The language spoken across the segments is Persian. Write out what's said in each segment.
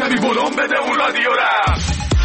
ببی بلوم بده اون رادیو را.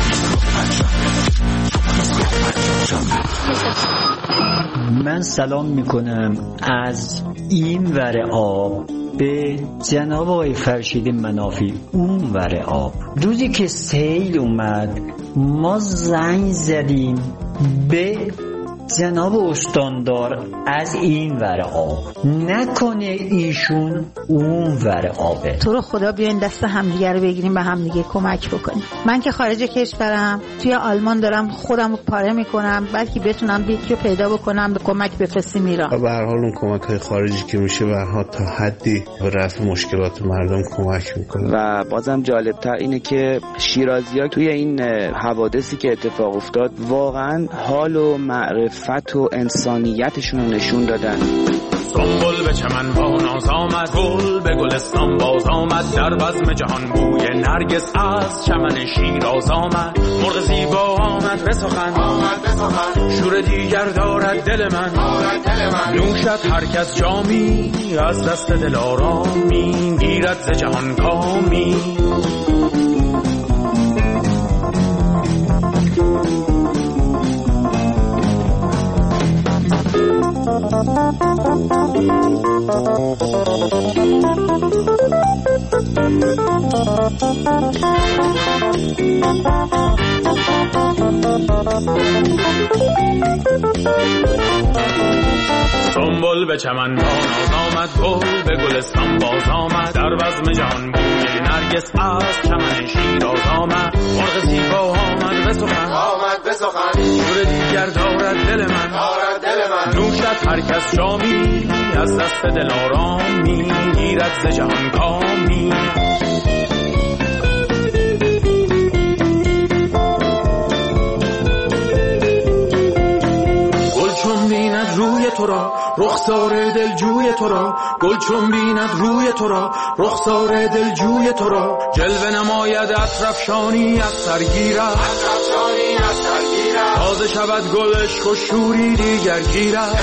من سلام میکنم از این ور آب به جناب آقای فرشید منافی اون ور آب. روزی که سیل اومد ما زنگ زدیم به جناب استاندار از این ور آب، نکنه ایشون اون ور آبه. تو رو خدا بیاین دست همدیگه رو بگیریم، به همدیگه کمک بکنیم. من که خارج کشورم، توی آلمان دارم خودم رو پاره میکنم، بلکه بتونم یکی رو پیدا بکنم به کمک بفرستیم ایران. به هر حال اون کمک‌های خارجی که میشه به هر حال تا حدی به رفع مشکلات مردم کمک میکنه. و بازم جالبتر اینه که شیرازی‌ها توی این حوادثی که اتفاق افتاد واقعا حال و معرفت و انسانیتشون رو نشون دادن. سنبل به چمن با ناز آمد، گل به گلستان باز آمد، در بزم جهان بوی نرگس از چمن شیراز آمد. مرغ زیبا آمد به سخن، شور دیگر دارد دل من، نوشد هر کس جامی از دست دلارام میگیرد ز جهان کامی. سنبل به چمن با ناز آمد، گل به گلستان باز آمد، در بزم جهان بوی نرگس از چمن شیراز آمد. مرغ زیبا آمد به سخن، شور دیگر دارد دل من، نوشد هر کس جامی از دست دلارام میگیرد ز جهان کامی. گل چون بیند روی تو را رخسار دلجوی تو را، گل چون بیند روی تو را رخسار دلجوی تو را، جلوه نماید عطرافشانی از سرگیرد، تازه شود گل عشق و شوری دیگر گیرد.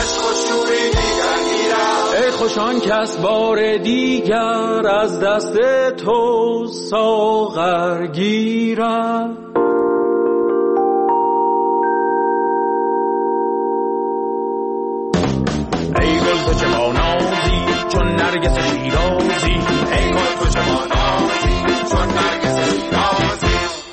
ای خوش آن کس بار دیگر از دست تو ساغر گیرد. ای گل تو چه بانازی چون نرگس شیرازی، ای گل تو چه بانازی چون نرگس شیرازی.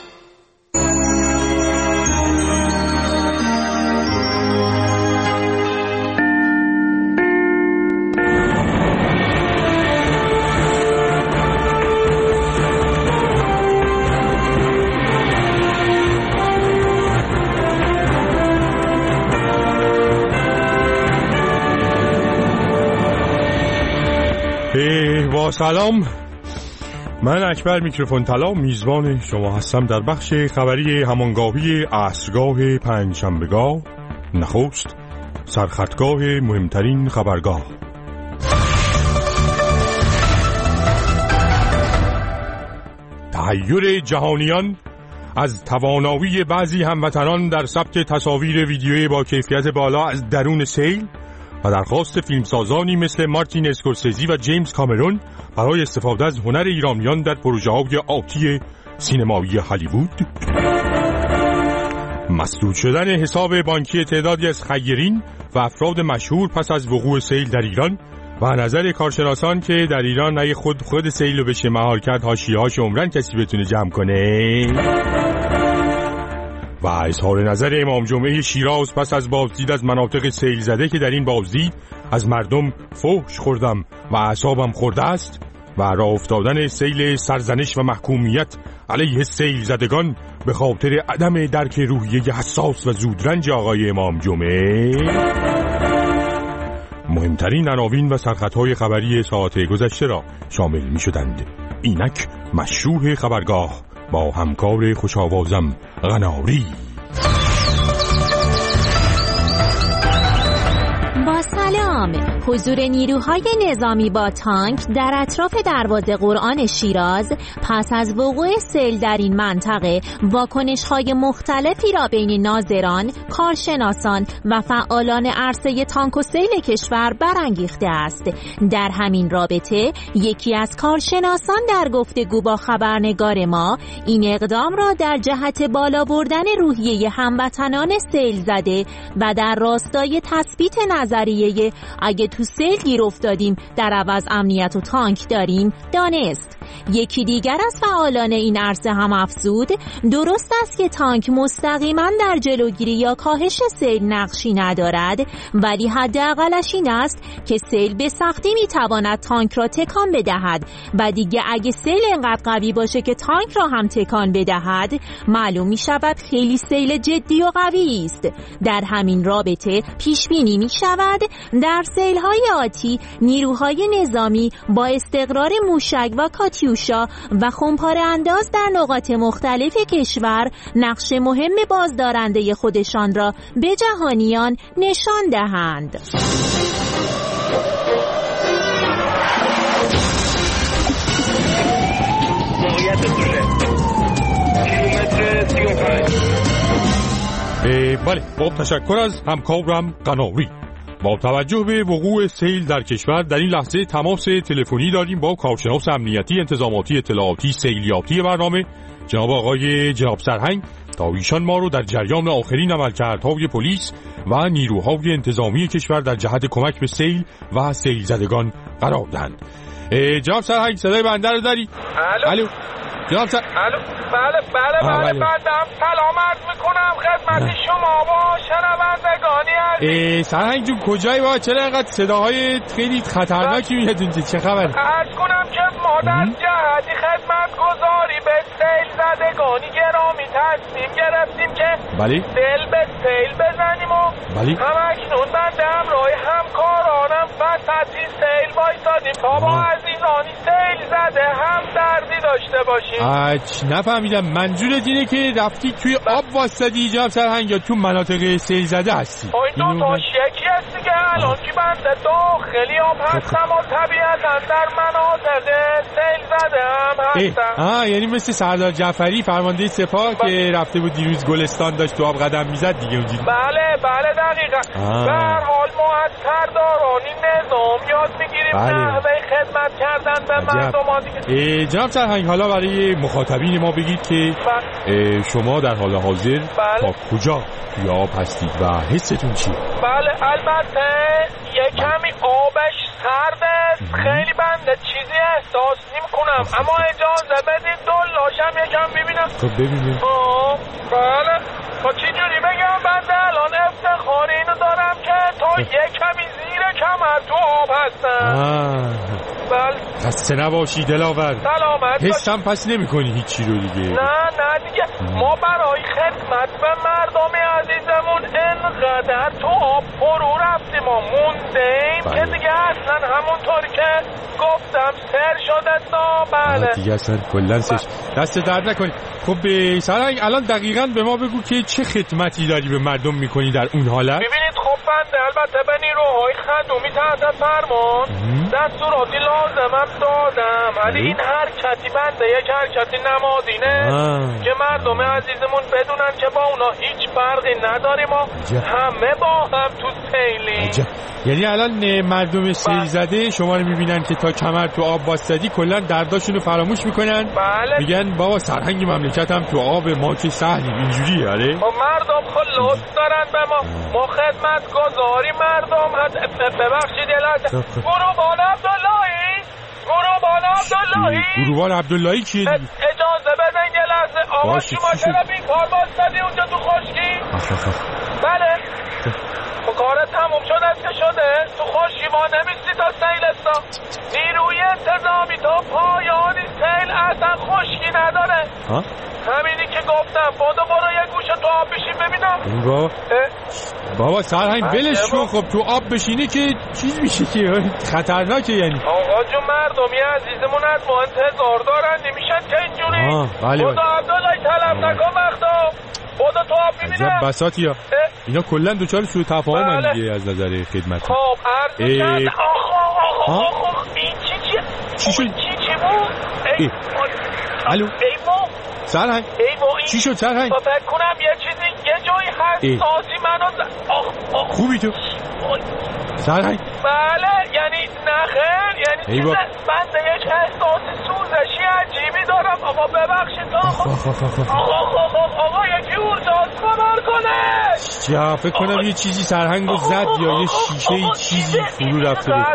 با سلام، من اکبر میکروفون طلا میزبان شما هستم در بخش خبری همانگاهی عصرگاه پنجشنبهگاه، نخست سرخطگاه مهمترین خبرگاه. تحیر جهانیان از توانایی بعضی هموطنان در ثبت تصاویر ویدیویی با کیفیت بالا از درون سیل و درخواست فیلمسازانی مثل مارتین اسکورسیزی و جیمز کامرون برای استفاده از هنر ایرانیان در پروژه‌های آتی سینمایی هالیوود، مسدود شدن حساب بانکی تعدادی از خیرین و افراد مشهور پس از وقوع سیل در ایران و نظر کارشناسان که در ایران نه خود سیل رو بشه مهار کرد حاشیه‌هاش عمرن کسی بتونه جمع کنه، و اظهار نظر امام جمعه شیراز پس از بازدید از مناطق سیل زده که در این بازدید از مردم فحش خوردم و اعصابم خورده است و راه افتادن سیل سرزنش و محکومیت علیه سیل زدگان به خاطر عدم درک روحیه حساس و زودرنج آقای امام جمعه. مهمترین عناوین و سرخطهای خبری ساعت گذشته را شامل می شدند. اینک مشروح خبرگاه با همکار خوشاوازم غناری. با سلام، حضور نیروهای نظامی با تانک در اطراف دروازه قرآن شیراز پس از وقوع سیل در این منطقه واکنش‌های مختلفی را بین ناظران، کارشناسان و فعالان عرصه تانک و سیل کشور برانگیخته است. در همین رابطه یکی از کارشناسان در گفتگو با خبرنگار ما این اقدام را در جهت بالا بردن روحیه هموطنان سیل زده و در راستای تثبیت نظریه اگه تو سیل گیر افتادیم در عوض امنیت و تانک داریم دانست. یکی دیگر از فعالان این عرصه هم افزود درست است که تانک مستقیما در جلوگیری یا کاهش سیل نقشی ندارد، ولی حداقلش این است که سیل به سختی میتواند تانک را تکان بدهد و دیگه اگه سیل اینقدر قوی باشه که تانک را هم تکان بدهد معلوم می شود خیلی سیل جدی و قوی است. در همین رابطه پیش بینی می شود در سیل های آتی نیروهای نظامی با استقرار موشک و کاتیوشا و خمپاره انداز در نقاط مختلف کشور نقش مهم بازدارنده خودشان را به جهانیان نشان دهند. بله، با تشکر از همکارم قناری. با توجه به وقوع سیل در کشور در این لحظه تماس تلفنی داریم با کارشناس امنیتی انتظاماتی اطلاعاتی سیلیاتی برنامه جناب آقای جناب سرهنگ تا ایشان ما رو در جریان آخرین عملکردهای پلیس و نیروهای انتظامی کشور در جهت کمک به سیل و سیل زدگان قرار دهند. جناب سرهنگ صدای بنده رو داری؟ الو جناب الو بله بندم سلام عرض میکنم خدمت شما با شنوندگانی عزیز. سرهنگ جون کجایی با؟ چرا اینقدر صداهای خیلی خطرناکی میاد اینجا؟ چه خبره؟ عرض کنم که ما در جهتی خدمت گذاری به سیل زدگانی گرامی تصمیم گرفتیم که بله دل به سیل بزنیم و همکنون بنده همراه همکارانم وسطی سیل وایسادیم تا با عزیزانی سیل زده هم دردی داشته باشیم. نفهمیدم منظورت اینه که رفتی توی آب واسطی جناب سرهنگ یا تو مناطق سیل زده هستی؟ این دو تاش یکی هستی که الان که بنده داخلی آب هستم و طبیعتا در مناطق سیل زده هم هستم. یعنی مثل سردار جعفری فرمانده سپاه که رفته بود دیروز گلستان داشت تو آب قدم میزد دیگه اونجوری؟ بله دقیقا. به هر حال ما از سردارانی نظام یاد میگیریم نحوه خدمت کردن به مردم دیگه. جناب سرهنگ حالا برای مخاطبین ما بگید که شما در حال حاضر تا کجا توی آب هستید و حستون چیه؟ بله البته یه کمی آبش سرده، خیلی بنده چیزی احساس نمی‌کنم، اما اجازه بدید دلاشم یکم ببینم. خب ببینید. بله خب چی جوری بگم بنده الان افتخار اینو دارم که تا یه کمی زیر کمر تو آب هستم. بله خسته نباشی دلاور. سلامت حسم پس نمی کنی هیچی رو دیگه؟ نه دیگه ما برای خدمت به مردم عزیزمون انقدر تو آب فرو رفتیم و موندیم که دیگه اصلا همونطوری که گفتم سر شده تا. بله دیگه اصلا کلن دست درد نکنی. خب سرهنگ الان دقیقاً به ما بگو که چه خدمتی داری به مردم میکنی در اون حالت؟ ببینید خب بنده البته به نیروهای خدمتی تحت فرمان دستوراتی لازمم دادم، ولی این حرکتی بنده یک حرکتی نمادینه که مردم عزیزمون بدونن که با اونا هیچ فرقی نداریم و همه با هم تو سیلیم. یعنی الان مردم سیل زده شما رو میبینن که تا کمر تو آب واسطی کلا درداشونو فراموش میکنن. بله میگن بابا سرهنگ مملکت هم تو آب ما که سهلی اینجوریه. آره مردم خلوص دارن به ما خدمت گذاری مردم ببخشید یه لحظه. گروبان عبداللهی کیه؟ اجازه بدن یه لحظه. آقا شما چرا بیکار واسطی اونجا تو خشکی؟ بله کار تموم شده است که شده تو خشکی ما نمیستی تا سیلستان. نیروی انتظامی تا پایانی سیل اصلا خشکی نداره. همینی که گفتم برو یه گوشه تو آب بشین ببینم. بابا سرهنگ ولش کن. خب تو آب بشینی که چیز میشه که خطرناکه. یعنی آقا جون مردمی عزیزمون از ما انتظار دارن نمیشن که اینجوری. بله خدا عبدالله طلب نکن وقتا. بودو تو آب میبینه عجب بساطی ها. اینا کلن دوچار سوء تفاهم دیگه از نظر خدمت. خب عرض کرده آخ این چی شد؟ چی بود؟ الو سرهنگ چی شد سرهنگ؟ فکر کنم یه چیزی یه جایی هست سازی منو خوبی تو؟ سرهنگ؟ بله یعنی نخیر یعنی چیزه بنده یک احساس سوزشی عجیبی دارم آقا ببخشید آقا یکی اورژانس خبر کنه. یا فکر کنم یه چیزی سرهنگو زد یا یه شیشه چیزی فرو رفته بود.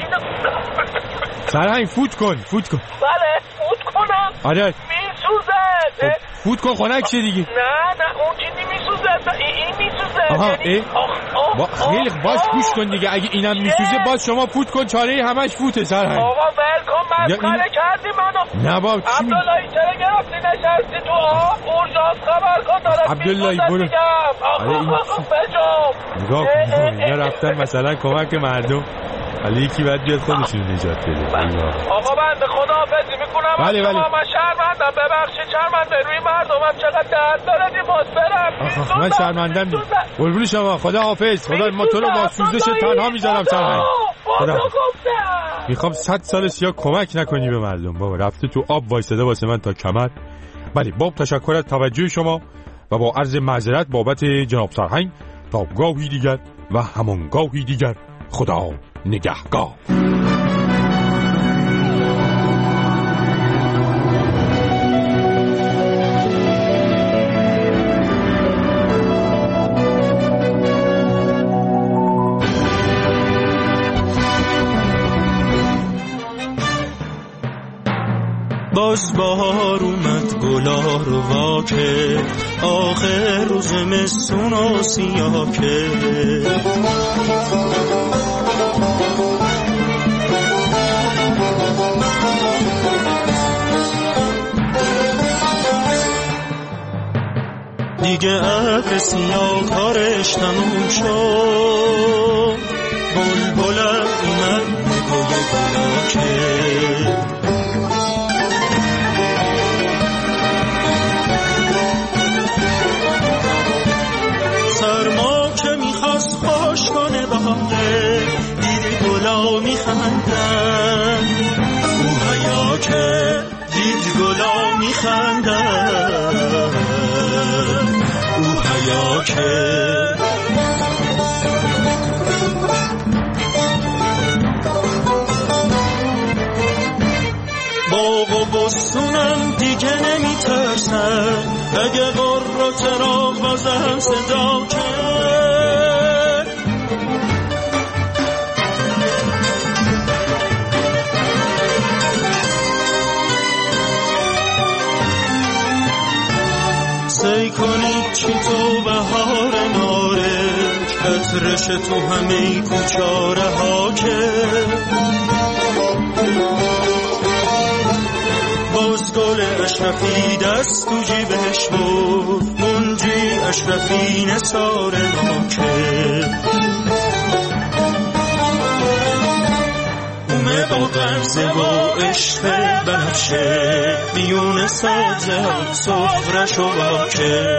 سرهنگ فوت کن بله فوت کنم آره میسوزه فوت کن خنک شه دیگه. نه اون چیزی میسوزه این میسوزه. خیلی باش گوش کن دیگه اگه اینم میسوزه باز شما فوت کن چاره همش فوته سرهنگ. آقا ولکن مسخره کردی منو. نه بابا عبداللهی چرا گرفتی نشستی تو آب اورژانس خبر کن دارم عبداللهی برو. نگاه کن اینا رفتن مثلا کمک مردم ولی یکی باید بیاد خودشون نجات بده. آقا بنده خداحافظی میکنم. بله من شرمندم ببخشید شرمنده روی مردمم چقدر درد داره دیماز برم. من شرمندم دیگه قربون شما خداحافظ. خدا ما تو رو با سوزش تنها میذارم سرهنگ. میخوام 100 سال سیا کمک نکنی به مردم. بابا رفته تو آب وایساده واسه من تا کمر. بله باب تشکر از توجه شما و با عرض معذرت بابت جناب سرهنگ تا گاهی دیگر و همان گاهی دیگر خدا نگهگاه. باز بهار اومد گلا رو واکه آخر روز مستون و سیاکه دیگه ابر سیاه کارش تموم شد بلبلم اومد نگوی گلاکه سرما که میخواست خوش کنه باغه دید گلا میخندن او حیا که دید گلا میخندن او حیا که باغ و بستونم دیگه نمیترسن اگه قرر چراغ بازم صدا کرد سی کنید چی تو بهار نارنج عطرش تو همه کوچاره ها که باز گل اشرفی دست تو جیبش بود منجی اشرفی نثار ناکه اومه با غرزه و عشق بنفشه میون سازه صفرش و باکه.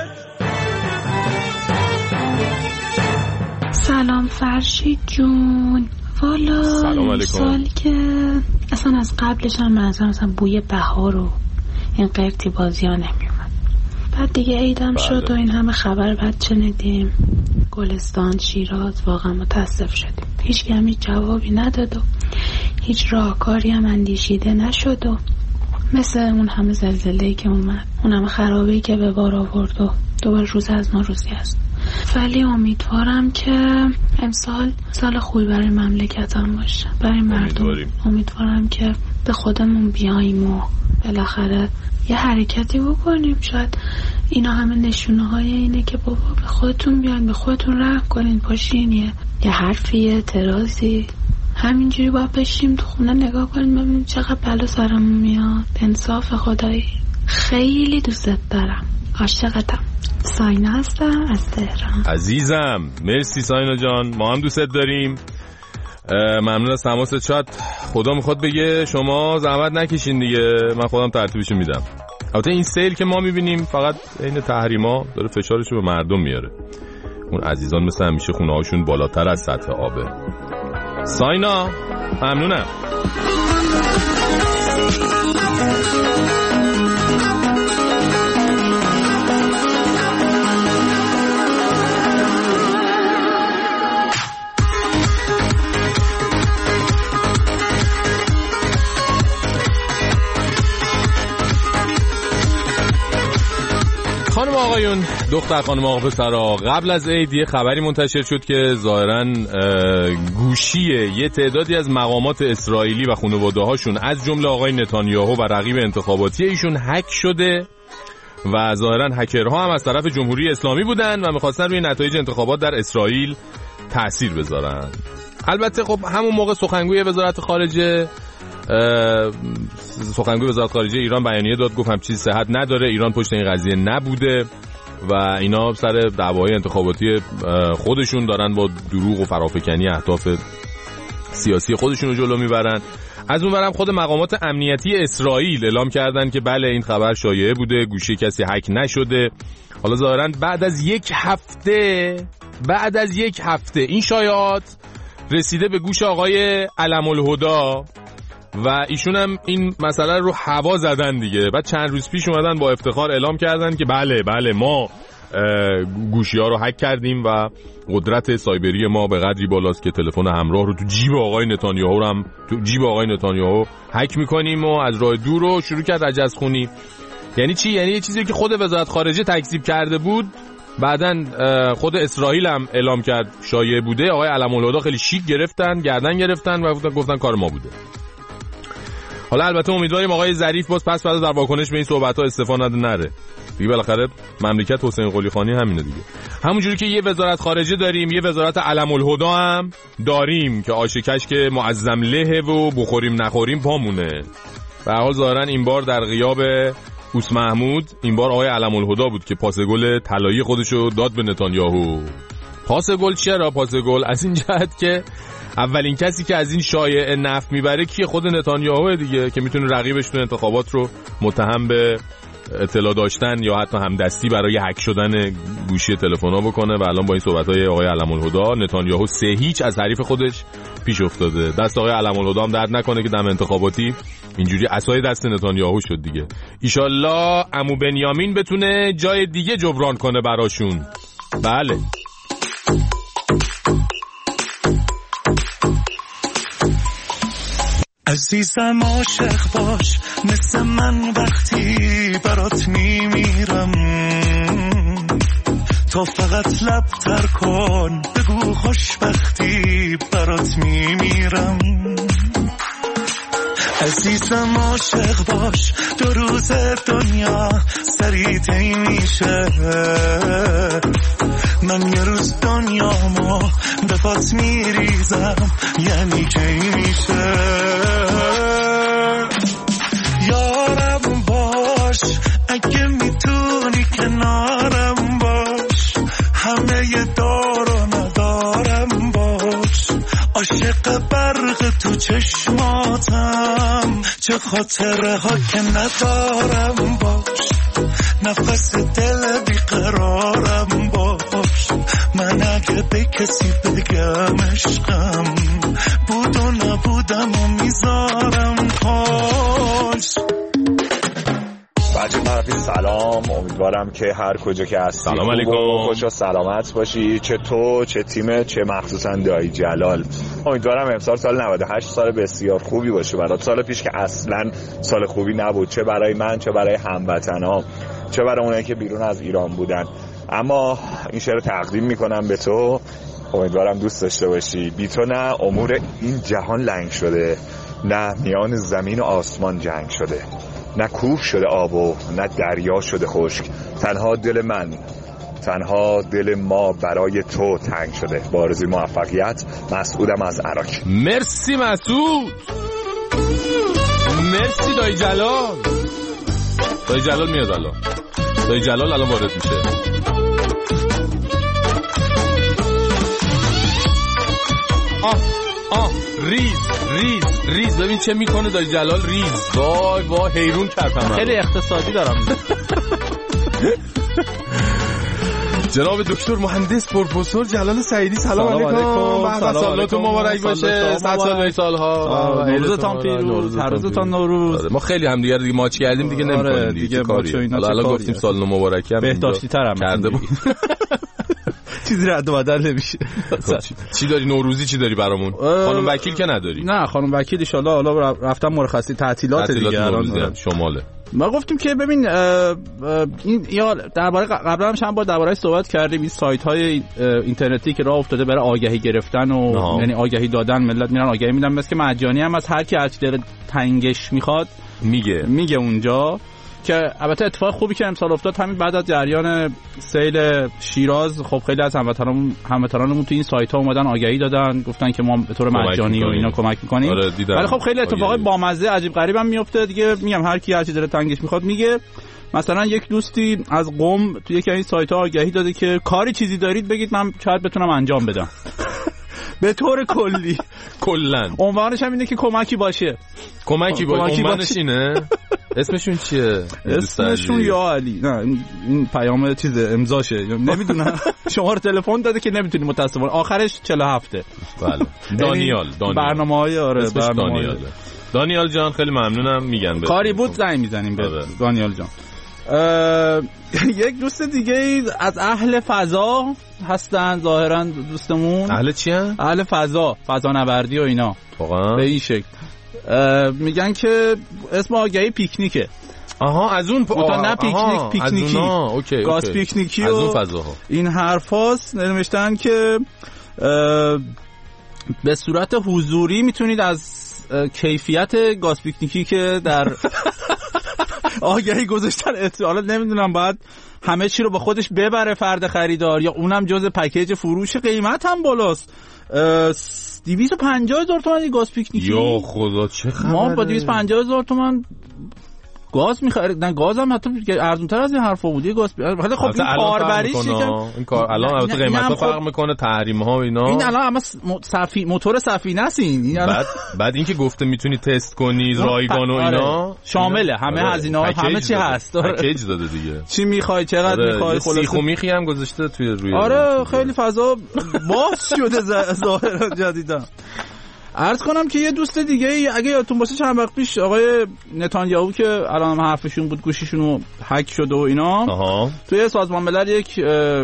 سلام فرشید جون. والا سلام علیکم. سالی که اصلا از قبلش هم مثلا بوی بهار و این قرتی بازی ها نمیومد. بعد دیگه عیدم شد و این همه خبر بعد شنیدیم گلستان شیراز واقعا متاسف شدیم. هیچ هم هیچ جوابی نداد و هیچ راهکاری هم اندیشیده نشد و مثل اون همه زلزله‌ای که اومد اون همه خرابه‌ای که به بار آورد و دوباره روز از نوروزی است. ولی امیدوارم که امسال سال خوبی برای مملکتم باشه برای مردم. امیدوارم که به خودمون بیاییم و بالاخره یه حرکتی بکنیم. شاید اینا همه نشونه های اینه که بابا به خودتون بیاین به خودتون رحم کنین پاشین یه حرفی اعتراضی همینجوری باید بشیم تو خونه نگاه کنیم ببینیم چقدر بلا سرمون میاد. انصاف خدایی. خیلی دوستت دارم عاشقتم. ساینا هستم از تهران. عزیزم مرسی ساینا جان ما هم دوستت داریم. ممنون از تماست. شاید خدا میخواد بگه شما زحمت نکشین دیگه من خودم ترتیبشو میدم. البته این سیل که ما میبینیم فقط این تحریما داره فشارش رو به مردم میاره. اون عزیزان مثل همیشه خونه هاشون بالاتر از سطح آبه. ساینا ممنونم. خانم آقایون، دختر خانم آقا پسرا، قبل از عید یه خبری منتشر شد که ظاهراً گوشی یه تعدادی از مقامات اسرائیلی و خانواده هاشون از جمله آقای نتانیاهو و رقیب انتخاباتی ایشون هک شده و ظاهراً هکرها هم از طرف جمهوری اسلامی بودن و می‌خواستن روی نتایج انتخابات در اسرائیل تأثیر بذارن. البته خب همون موقع سخنگوی وزارت خارجه ایران بیانیه داد، گفت هم چیز صحت نداره، ایران پشت این قضیه نبوده و اینا سر دعوای انتخاباتی خودشون دارن با دروغ و فرافکنی اهداف سیاسی خودشون رو جلو میبرن. از اونورم خود مقامات امنیتی اسرائیل اعلام کردن که بله این خبر شایعه بوده، گوشی کسی هک نشده. حالا ظاهرا بعد از یک هفته این شایعات رسیده به گوش آقای علم الهدا و ایشون هم این مسئله رو هوا زدن دیگه. بعد چند روز پیش اومدن با افتخار اعلام کردن که بله ما گوشی ها رو هک کردیم و قدرت سایبری ما به قدری بالاست که تلفن همراه رو تو جیب آقای نتانیاهو هک میکنیم و از راه دور رو شروع کرد رجزخونی. یعنی چی؟ یعنی یه چیزی که خود وزارت خارجه تکذیب کرده بود بعدن خود اسرائیل هم اعلام کرد شایعه بوده. آقای علم الهدا خیلی شیک گردن گرفتن و گفتن کار ما بوده. حالا البته امیدواریم آقای ظریف پس در واکنش به این صحبت‌ها استعفا نره دیگه. بالاخره مملکت حسین قلی خانی همینه دیگه. همونجوری که یه وزارت خارجه داریم، یه وزارت علم الهدا هم داریم که آشکش که معظم له و بخوریم نخوریم پامونه. به هر حال ظاهرا این بار در غیاب اوس محمود این بار آقای علم الهدا بود که پاس گل طلایی خودشو داد به نتانیاهو. پاس گل چرا پاس گل؟ از این جهت که اولین کسی که از این شایعه نفع میبره کیه؟ خود نتانیاهو دیگه، که میتونه رقیبش تو انتخابات رو متهم به اطلاع داشتن یا حتی همدستی برای هک شدن گوشی تلفن‌ها بکنه و الان با این صحبت‌های آقای علم الهدا نتانیاهو 3-0 از حریف خودش پیش افتاده. دست آقای علم الهدا هم درد نکنه که دم انتخاباتی اینجوری عصای دست نتانیاهو شد دیگه. ایشالله عمو بنیامین بتونه جای دیگه جبران کنه براشون. بله عزیزم عاشق باش مثل من وقتی برات میمیرم، تو فقط لب تر کن بگو خوشبختی برات میمیرم. عزیزم عاشق باش 2 روز دنیا سریع طی میشه، من یه روز دنیامو به پات میریزم یعنی کی میشه. یارم باش اگه میتونی کنارم باش، همه ی دار و ندارم باش، عاشق برق تو چشماتم چه خاطره ها که ندارم باش، نفس دل بیقرارم باش، من اگه به کسی بگم عشقم بود و نبودم و میذارم پاش. بچه معرفی سلام، امیدوارم که هر کجا که هستی سلام علیکم خوش و سلامت باشی، چه تو چه تیمت چه مخصوصا دایی جلال. امیدوارم امسال سال 98 سال بسیار خوبی باشه برات. سال پیش که اصلا سال خوبی نبود، چه برای من چه برای هموطنام چه برای اونایی که بیرون از ایران بودن. اما این شعر رو تقدیم میکنم به تو، امیدوارم دوست داشته باشی. بی تو نه امور این جهان لنگ شده، نه میان زمین و آسمان جنگ شده، نه کوه شده آب و نه دریا شده خشک، تنها دل من تنها دل ما برای تو تنگ شده. با آرزوی موفقیت، مسعودم از عراق. مرسی مسعود، مرسی دایی جلال. دایی جلال میاد الان، دایی جلال الان وارد میشه. ریز ببین چه میکنه دایی جلال. ریز وای حیرون کردم. خیلی اقتصادی دارم. جناب دکتر مهندس پروفسور جلال سعیدی سلام علیکم. سالتون مبارک باشه. 100 سال به سالها. روزتون پیروز. هر روزتون نوروز. ما خیلی هم دیگه ماچ کردیم دیگه نمی‌کنیم دیگه کاری. حالا گفتیم سال نو مبارک هم بهداشتی‌تر هم کرده بود. چیزی رد و بدل نمیشه. چی داری نوروزی چی داری برامون؟ خانم وکیل که نداری؟ نه خانم وکیل ان شاء الله حالا رفتم مرخصی تعطیلات دیگه الان شماله. ما گفتیم که ببین این یا درباره قبلا هم چند بار درباره‌اش صحبت کردیم، این سایت‌های اینترنتی که راه افتاده برای آگهی گرفتن و یعنی آگهی دادن، ملت میرن آگهی میدن، مثل که مجانی هم از هر کی هر چی داره تنگش میخواد میگه اونجا. که البته اتفاق خوبی که امسال افتاد همین بعد از جریان سیل شیراز، خب خیلی از هموطنانمون تو این سایت‌ها اومدن آگهی دادن، گفتن که ما به طور مجانی و اینا کمک می‌کنیم. ولی خب خیلی اتفاقای بامزه عجیب غریب هم میفته دیگه. میگم هر کی هر چی داره تنگش میخواد میگه. مثلا یک دوستی از قم تو یکی از این سایت‌ها آگهی داده که کاری چیزی دارید بگید من شاید بتونم انجام بدم. به طور کلی کلاً عنوانش هم اینه که کمکی باشه. عنوانش اینه. اسمشون چیه؟ اسمشون یا علی. نه این پیام چیز امضاشه نمیدونم. شماره تلفن داده که نمیتونی متاسفانه. آخرش 47. بله. دانیال برنامه‌های دانیال جان خیلی ممنونم. میگن کاری بود زنگ میزنیم به دانیال جان. یک دوست دیگه از اهل فضا هستن ظاهرا دوستمون. اهل چی هستن؟ اهل فضانوردی و اینا. واقعا به این شکل میگن که اسم آگهی پیکنیکه. آها از اون نه پیکنیکی اوکی. گاز پیکنیکی از اون فضاها این حرفاست. نوشتن که به صورت حضوری میتونید از کیفیت گاز پیکنیکی که در آگهی گذاشتن حالا نمیدونم باید همه چی رو با خودش ببره فرد خریدار یا اونم جز پکیج فروش. قیمت هم بالاست. 250,000 تومان گاز پیکنیکی. یا خدا چه خبره. ما با 250,000 تومان گاز می‌خرید. نه گاز هم حتی ارزان‌تر از این حرفا بود. گاز خیلی خب این کاربریش این کار الان البته قیمت‌ها فرق می‌کنه، تحریم‌ها و اینا. این الان اما موتور صفینه است. این بعد اینکه گفته میتونی تست کنی رایگان و اینا شامله همه هزینه‌ها همه چی هست. پکیج داده دیگه. چی می‌خوای چقدر می‌خوای خلاص. سیخ و میخی هم گذاشته توی روی. آره خیلی فضا باز شده ظاهرا جدیدا. عرض کنم که یه دوست دیگه اگه یادتون باشه چند وقت پیش آقای نتانیاهو که الان حرفشون بود گوشیشون رو هک شده و اینا توی سازمان ملل یک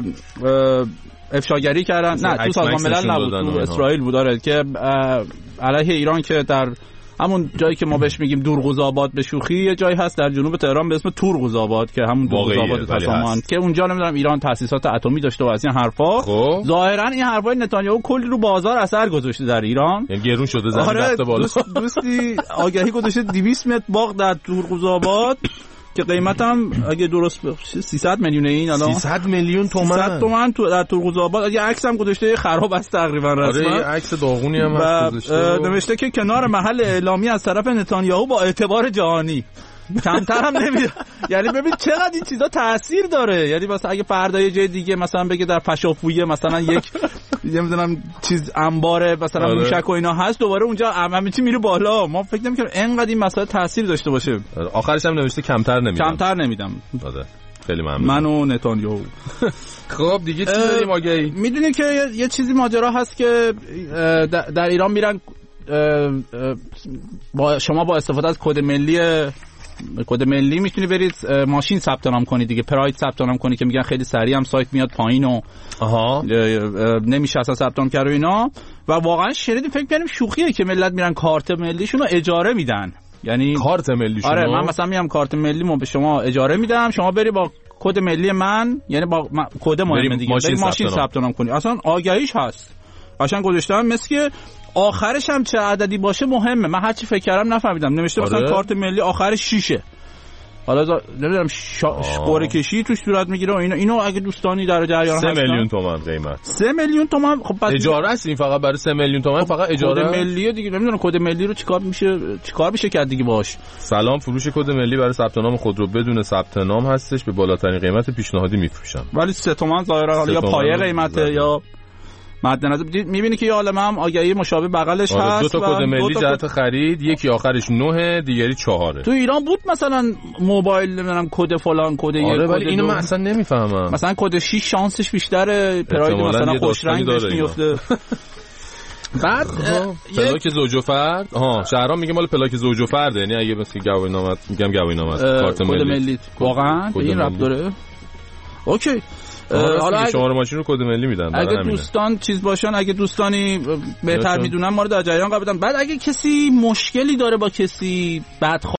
افشاگری کردن. نه تو سازمان ملل نبود، تو اسرائیل بود. داره که علیه ایران که در همون جایی که ما بهش میگیم دورقوزآباد به شوخی یه جایی هست در جنوب تهران به اسم تورقوزآباد که همون دورقوزآباد تسامان که اونجا نمیدونم ایران تأسیسات اتمی داشته و از این حرفا. ظاهرا این حرفای نتانیاهو کلی رو بازار اثر گذاشته در ایران. یعنی گرون شده زمین رفته بالا. دوستی آگهی گذاشته 200 متر باغ در دورقوزآباد که قیمتم اگه درست 300 میلیون این الان 300 میلیون تومان 300 تومان تو در تورقوزآباد. یه عکس هم گذاشته خراب است تقریبا رسما. آره عکس داغونی هم گذاشته. نوشته که کنار محل اعلامی از طرف نتانیاهو با اعتبار جهانی. کمتر هم نمیده. یعنی ببین چقدر این چیزا تاثیر داره. یعنی مثلا اگه فردا یه جای دیگه مثلا بگه در پشافویه مثلا یک نمیدونم چیز انبار مثلا موشک و اینا هست دوباره اونجا همه چی میره بالا. ما فکر نمی‌کنم اینقدر این مسئله تاثیر داشته باشه. آخرش هم نوشته کمتر نمیدم. خیلی ممنون. من و نتانیاهو. خب دیگه چی داریم آگهی؟ میدونی که یه چیزی ماجرا هست که در ایران میرن شما با استفاده از کد ملی میتونی برید ماشین ثبت نام کنی دیگه، پراید ثبت نام کنی که میگن خیلی سریع هم سایت میاد پایین و نمیشه اصلا ثبت نام کرد و اینا. و واقعا شنیدیم فکر کنیم شوخیه که ملت میرن کارت ملیشون رو اجاره میدن. یعنی کارت ملیشون. آره من مثلا میام کارت ملیمو به شما اجاره میدم، شما بری با کد ملی من یعنی با کد مهم دیگه بری ماشین ثبت نام کنی. اصلا آگهیش هست قشنگ گذاشتم مثل که آخرش هم چه عددی باشه مهمه. من هرچی فکر کردم نفهمیدم. نوشته مثلا کارت ملی آخرش 6. حالا نمیدونم قرعه کشی توش صورت میگیره و اینو اگه دوستانی در جریان هستن 3 میلیون تومان قیمت. 3 میلیون تومان. خب اجاره است این فقط برای 3 میلیون تومان فقط اجاره. کد ملی دیگه نمیدونم کد ملی رو چیکار میشه کرد دیگه باش. سلام، فروش کد ملی برای ثبت نام خودرو بدون ثبت نام هستش، به بالاترین قیمت پیشنهادی میفروشم. ولی 3 تومان ظاهرا یا پایه قیمته یا مد نظر می‌بینی که یه عالمه هم آگهی مشابه بغلش هست. دو تا کد ملی جهت خرید، یکی آخرش 9 دیگری 4. تو ایران بود مثلا موبایل نمیدونم کد فلان کد یک. آره ولی اینو من اصلا نمیفهمم. مثلا کد 6 شانسش بیشتره، پراید مثلا خوش رنگ بهش میفته. بعد پلاک زوج و فرد شهرام میگه مال پلاک زوج و فرد، یعنی اگه مثلا گواهینامه میگم گواهینامه کارت ملی واقعا به این ربط داره. اوکی. حالا شماره ماشین رو کد ملی میدن. اگه دوستان چیز باشن، اگه دوستانی بهتر میدونن ما رو در جریان قرار بدن. بعد اگه کسی مشکلی داره با کسی بعد